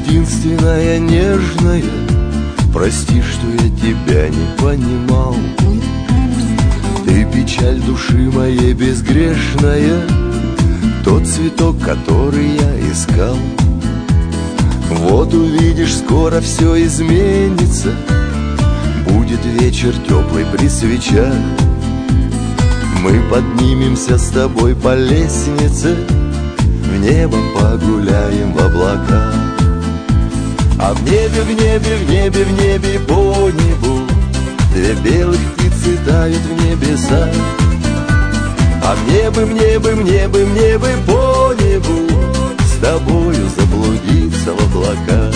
единственная нежная, прости, что я тебя не понимал. Ты печаль души моей безгрешная, тот цветок, который я искал. Вот увидишь, скоро все изменится, будет вечер теплый при свечах. Мы поднимемся с тобой по лестнице, в небо погуляем в облаках. А в небе, в небе, в небе, в небе, по небу две белых птицы тают в небеса. А в небе, в небе, в небе, в небе, по небу с тобою заблудиться в облаках.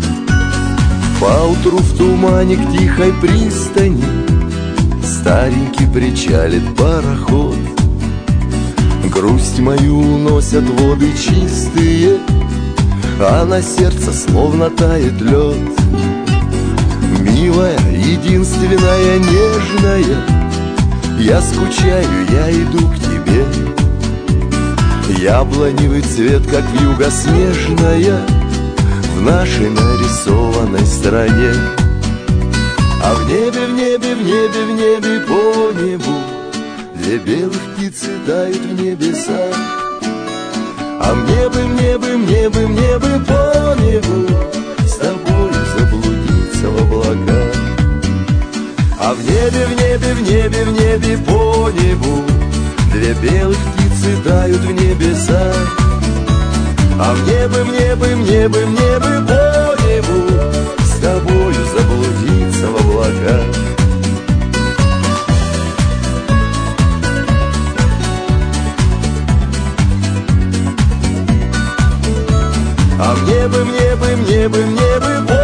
Поутру в тумане к тихой пристани старенький причалит пароход. Грусть мою уносят воды чистые, а на сердце словно тает лед. Милая, единственная, нежная, я скучаю, я иду к тебе. Яблоневый цвет, как вьюга снежная, в нашей нарисованной стране. А в небе, в небе, в небе, в небе, по небу две белых птицы тают в небеса. А в небе, в небе, в небе, в небе, по небу с тобой заблудиться в облаках. А в небе, в небе, в небе, в небе, по небу две белых птицы тают в небеса. А в небе, в небе, в небе, в небе, по небу с тобою заблудиться в облаках. А в небе, в небе, в небе, в небе,